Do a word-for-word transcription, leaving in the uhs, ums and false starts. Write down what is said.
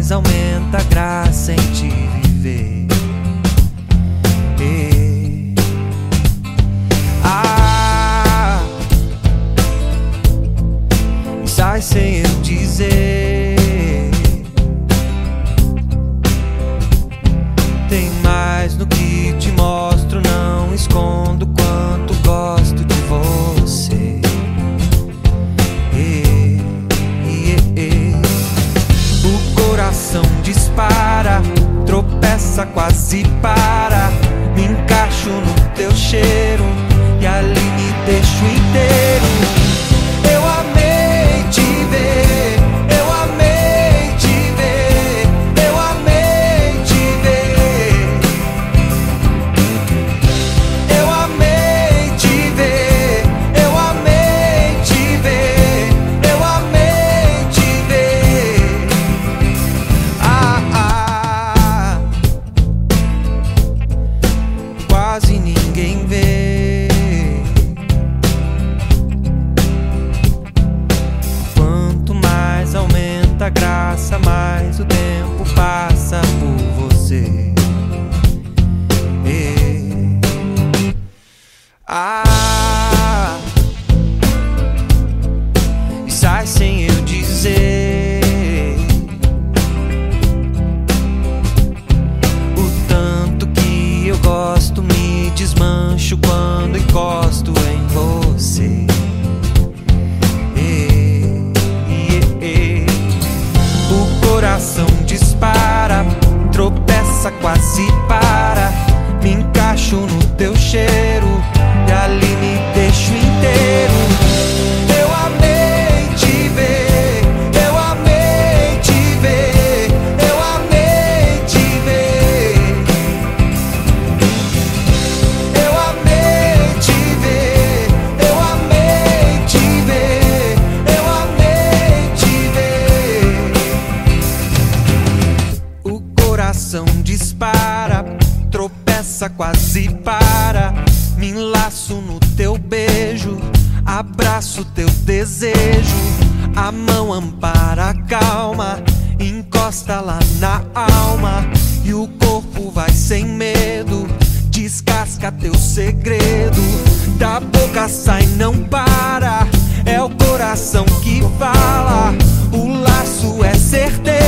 mais aumenta a graça em te viver. E... Ah, sai sem eu dizer. Tem mais no que te mostro, não escondo quanto gosto de você. E, e, e. O coração dispara, tropeça, quase para. Me encaixo no teu cheiro e ali me deixo inteiro. Eu amei te ver, eu amei te ver, eu amei te ver. Eu amei te ver, eu amei te ver, eu amei te ver. Ah, ah, quase ninguém vê. Quanto mais aumenta a graça, mais o tempo passa por você. E... Ah, e sai sem eu dizer o tanto que eu gosto, me desmancho quando encosto em você. E, e, e. O coração dispara, tropeça, quase para. Me encaixo no teu cheiro e ali me deixo inteiro. Eu amei te ver, eu amei te ver, eu amei te ver. Eu amei te ver, eu amei te ver, eu amei te ver. O coração dispara, tropeça, quase para. Me enlaço no teu beijo, abraço teu desejo. A mão ampara a calma, encosta lá na alma. E o corpo vai sem medo, descasca teu segredo. Da boca sai, não para, é o coração que fala. O laço é certeiro.